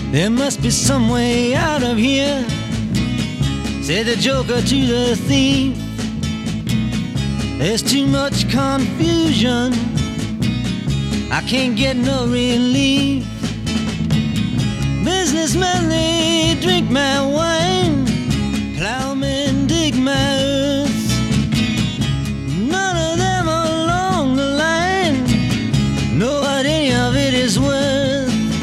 There must be some way out of here, said the joker to the thief. There's too much confusion, I can't get no relief. Businessmen, they drink my wine, plowmen dig my earth. None of them along the line know what any of it is worth.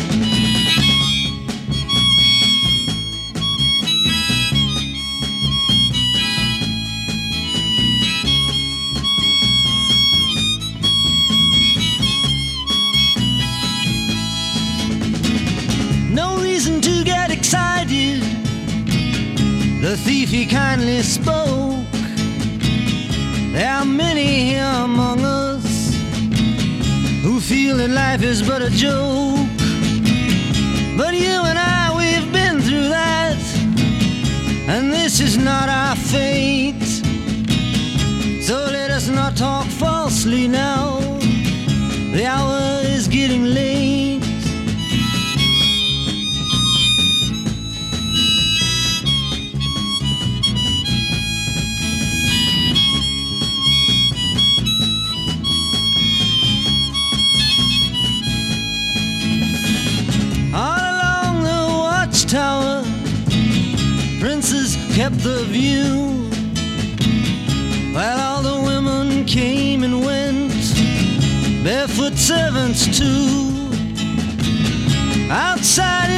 No reason to get excited, the thief he kindly spoke. There are many here among us who feel that life is but a joke. But you and I, we've been through that, and this is not our fate. So let us not talk falsely now, the hour is getting late. Tower, princes kept the view, while all the women came and went, barefoot servants too. Outside